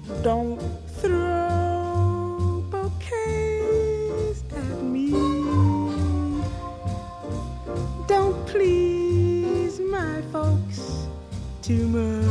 Don't throw bouquets at me. Don't please my folks too much.